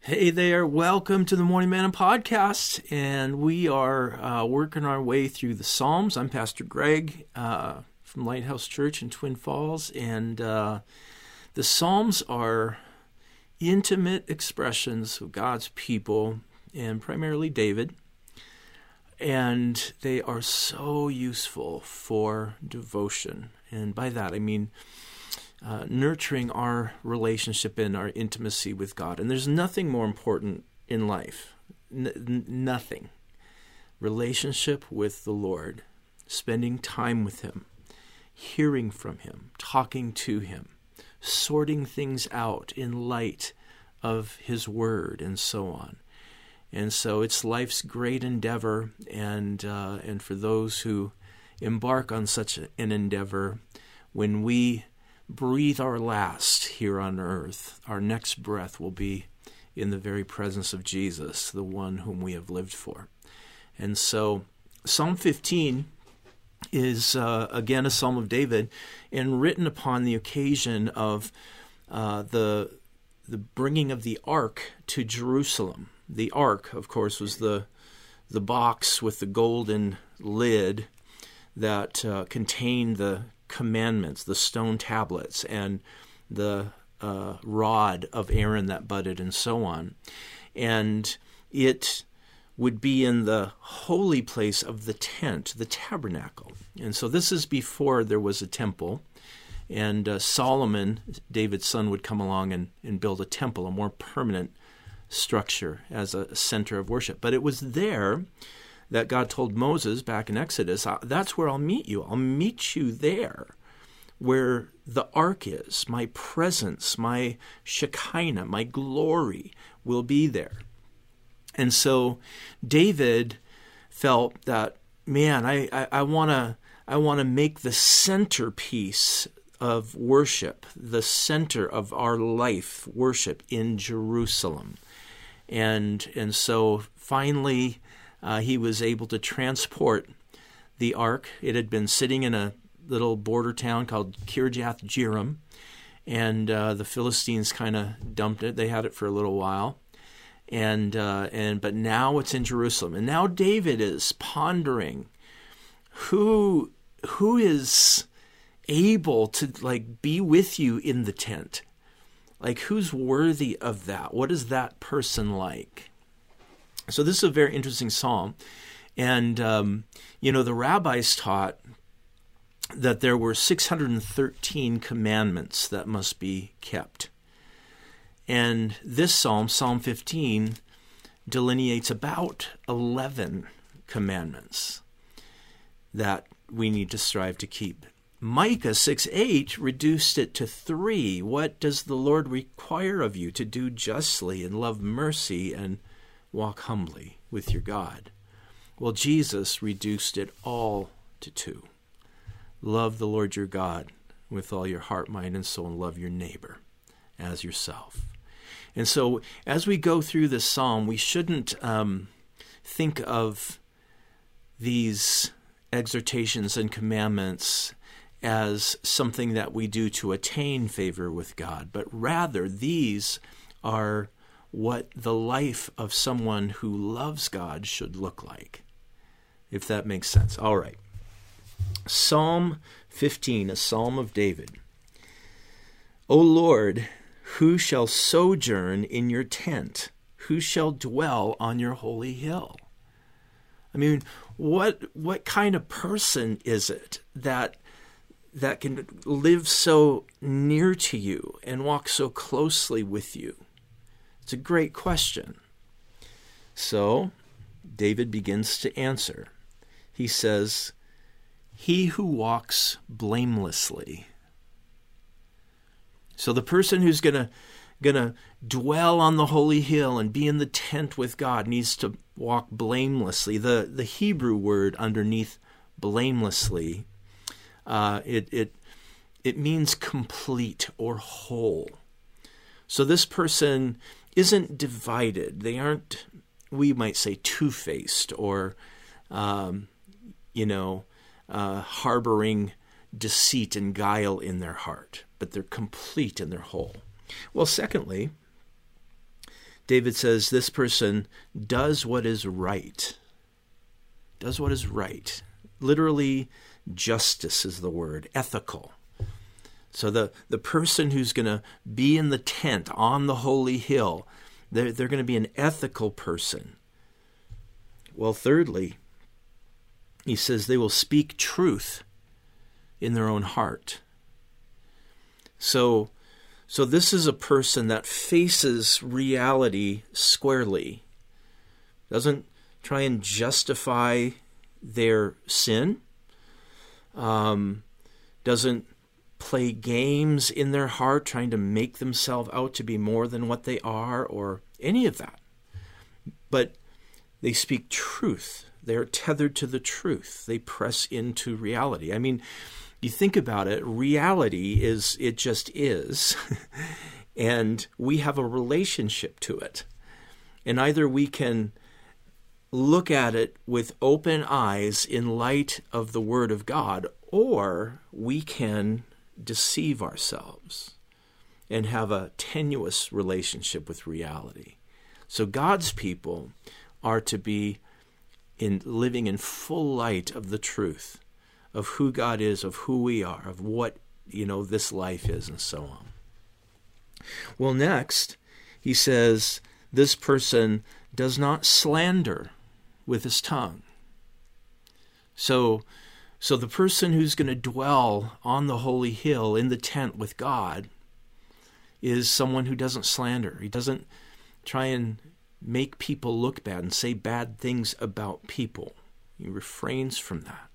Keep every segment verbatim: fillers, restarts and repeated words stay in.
Hey there, welcome to the Morning Manna Podcast, and we are uh, working our way through the Psalms. I'm Pastor Greg uh, from Lighthouse Church in Twin Falls, and uh, the Psalms are intimate expressions of God's people, and primarily David, and they are so useful for devotion, and by that I mean Uh, nurturing our relationship and our intimacy with God. And there's nothing more important in life. N- n- nothing. Relationship with the Lord, spending time with Him, hearing from Him, talking to Him, sorting things out in light of His Word, and so on. And so it's life's great endeavor, and uh, and for those who embark on such an endeavor, when we breathe our last here on earth, our next breath will be in the very presence of Jesus, the one whom we have lived for. And so Psalm fifteen is, uh, again, a Psalm of David, and written upon the occasion of uh, the the bringing of the ark to Jerusalem. The ark, of course, was the the box with the golden lid that uh, contained the commandments, the stone tablets, and the uh, rod of Aaron that budded, and so on. And it would be in the holy place of the tent, the tabernacle. And so this is before there was a temple. And uh, Solomon, David's son, would come along and, and build a temple, a more permanent structure as a center of worship. But it was there that God told Moses back in Exodus, that's where I'll meet you. I'll meet you there where the ark is. My presence, my Shekinah, my glory will be there. And so David felt that, man, I, I, I want to I want to make the centerpiece of worship, the center of our life, worship in Jerusalem. And, and so finally, Uh, he was able to transport the ark. It had been sitting in a little border town called Kirjath-Jearim, and uh, the Philistines kind of dumped it. They had it for a little while, and uh, and but now it's in Jerusalem. And now David is pondering who who is able to like be with you in the tent, like who's worthy of that? What is that person like? So this is a very interesting psalm. And, um, you know, the rabbis taught that there were six hundred thirteen commandments that must be kept. And this psalm, Psalm fifteen, delineates about eleven commandments that we need to strive to keep. Micah six eight reduced it to three. What does the Lord require of you? To do justly and love mercy and walk humbly with your God. Well, Jesus reduced it all to two. Love the Lord your God with all your heart, mind, and soul, and love your neighbor as yourself. And so as we go through this psalm, we shouldn't um, think of these exhortations and commandments as something that we do to attain favor with God, but rather these are what the life of someone who loves God should look like, if that makes sense. All right. Psalm fifteen, a psalm of David. O Lord, who shall sojourn in your tent? Who shall dwell on your holy hill? I mean, what what kind of person is it that that can live so near to you and walk so closely with you? It's a great question. So, David begins to answer. He says, he who walks blamelessly. So the person who's going to going to dwell on the holy hill and be in the tent with God needs to walk blamelessly. The the Hebrew word underneath blamelessly, uh, it it it means complete or whole. So this person isn't divided. They aren't, we might say, two-faced or, um, you know, uh, harboring deceit and guile in their heart, but they're complete in their whole. Well, secondly, David says this person does what is right. Does what is right. Literally, justice is the word, ethical. So the, the person who's going to be in the tent on the holy hill, they're, they're going to be an ethical person. Well, thirdly, he says they will speak truth in their own heart. So, so this is a person that faces reality squarely, doesn't try and justify their sin, um, doesn't play games in their heart trying to make themselves out to be more than what they are or any of that. But they speak truth. They're tethered to the truth. They press into reality. I mean, you think about it, reality is, it just is. And we have a relationship to it. And either we can look at it with open eyes in light of the Word of God, or we can deceive ourselves and have a tenuous relationship with reality. So God's people are to be in living in full light of the truth of who God is, of who we are, of what, you know, this life is, and so on. Well, next, he says, this person does not slander with his tongue. So, so the person who's going to dwell on the holy hill in the tent with God is someone who doesn't slander. He doesn't try and make people look bad and say bad things about people. He refrains from that.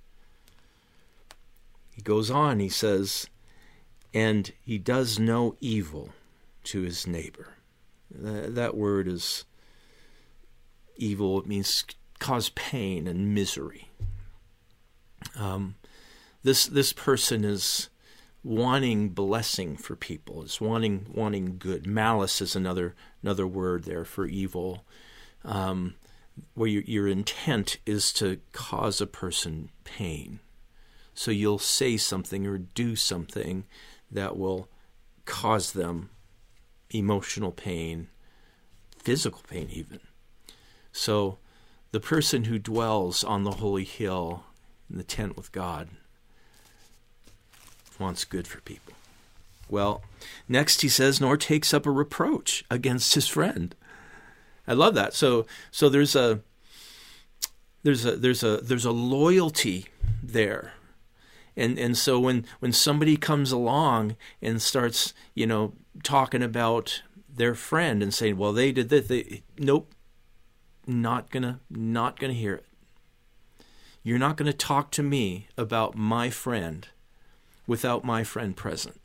He goes on, he says, and he does no evil to his neighbor. That, that word is evil. It means cause pain and misery. Um, this this person is wanting blessing for people, is wanting wanting good. Malice is another another word there for evil, um, where your, your intent is to cause a person pain. So you'll say something or do something that will cause them emotional pain, physical pain even. So the person who dwells on the holy hill in the tent with God wants good for people. Well, next he says, nor takes up a reproach against his friend. I love that. So so there's a there's a there's a there's a loyalty there. And and so when, when somebody comes along and starts, you know, talking about their friend and saying, well, they did that, they nope, not gonna not gonna hear it. You're not gonna talk to me about my friend without my friend present.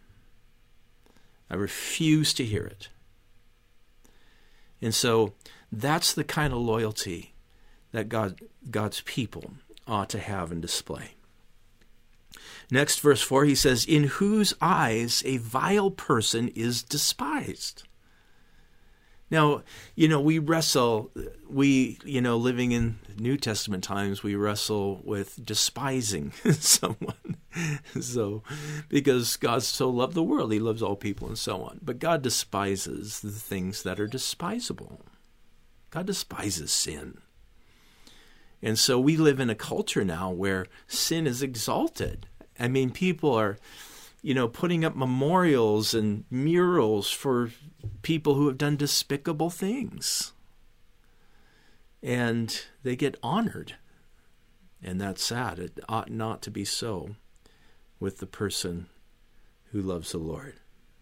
I refuse to hear it. And so that's the kind of loyalty that God God's people ought to have and display. Next, verse four, he says, in whose eyes a vile person is despised. Now, you know, we wrestle, we, you know, living in New Testament times, we wrestle with despising someone. So, because God so loved the world, he loves all people and so on. But God despises the things that are despisable. God despises sin. And so we live in a culture now where sin is exalted. I mean, people are, you know, putting up memorials and murals for people who have done despicable things. And they get honored. And that's sad. It ought not to be so with the person who loves the Lord.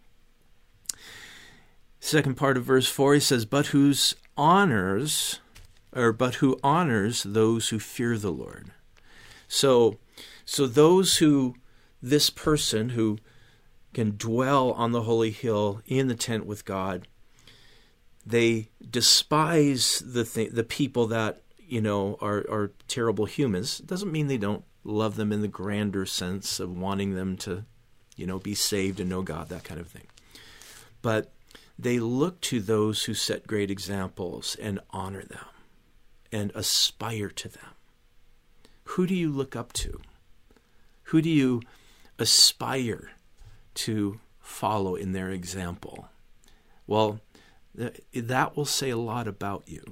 Second part of verse four, he says, but whose honors, or but who honors those who fear the Lord. So, so those who, this person who can dwell on the holy hill in the tent with God, they despise the th- the people that, you know, are, are terrible humans. It doesn't mean they don't love them in the grander sense of wanting them to, you know, be saved and know God, that kind of thing. But they look to those who set great examples and honor them and aspire to them. Who do you look up to? Who do you aspire to follow in their example? Well, that will say a lot about you.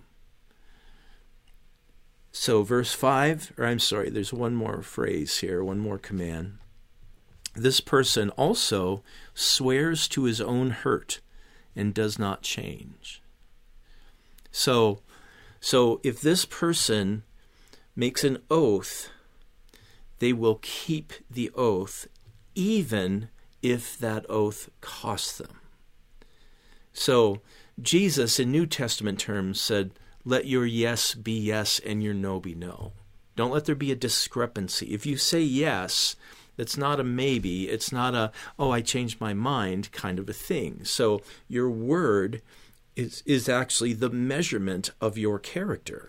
So verse five, or I'm sorry, there's one more phrase here, one more command. This person also swears to his own hurt and does not change. So, so if this person makes an oath, they will keep the oath even if that oath costs them. So Jesus in New Testament terms said, let your yes be yes and your no be no. Don't let there be a discrepancy. If you say yes, it's not a maybe. It's not a, oh, I changed my mind kind of a thing. So your word is, is actually the measurement of your character.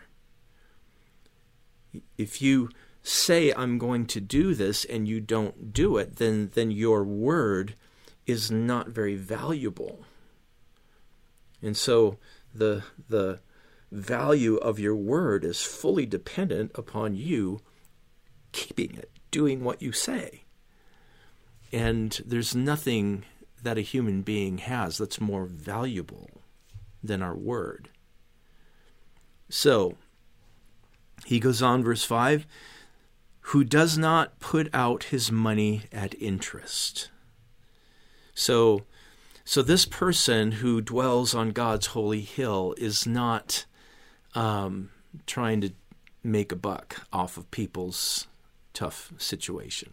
If you say, I'm going to do this, and you don't do it, then, then your word is not very valuable. And so the the value of your word is fully dependent upon you keeping it, doing what you say. And there's nothing that a human being has that's more valuable than our word. So, he goes on, verse five, who does not put out his money at interest. So, so this person who dwells on God's holy hill is not um, trying to make a buck off of people's tough situation.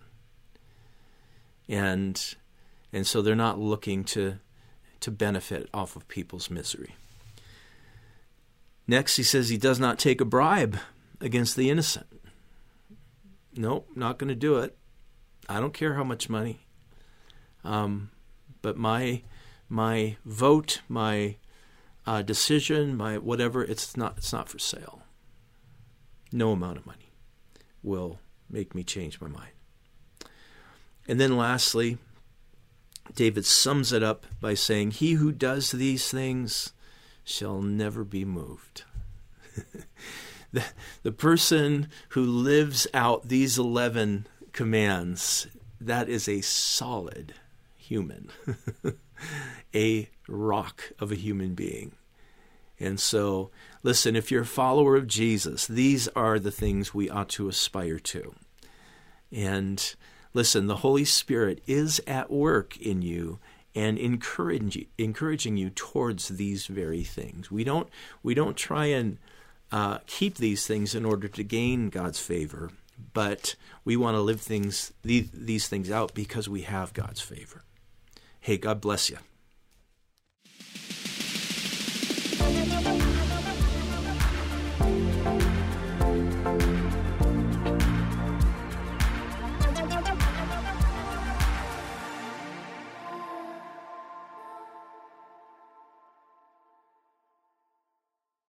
And and so they're not looking to to benefit off of people's misery. Next, he says he does not take a bribe against the innocent. Nope, not going to do it. I don't care how much money. Um, but my my vote, my uh, decision, my whatever, it's not it's not for sale. No amount of money will make me change my mind. And then lastly, David sums it up by saying, he who does these things shall never be moved. the, the person who lives out these eleven commands, that is a solid human, a rock of a human being. And so, listen, if you're a follower of Jesus, these are the things we ought to aspire to. And listen, the Holy Spirit is at work in you and encouraging encouraging you towards these very things. We don't we don't try and uh, keep these things in order to gain God's favor, but we want to live things these, these things out because we have God's favor. Hey, God bless you.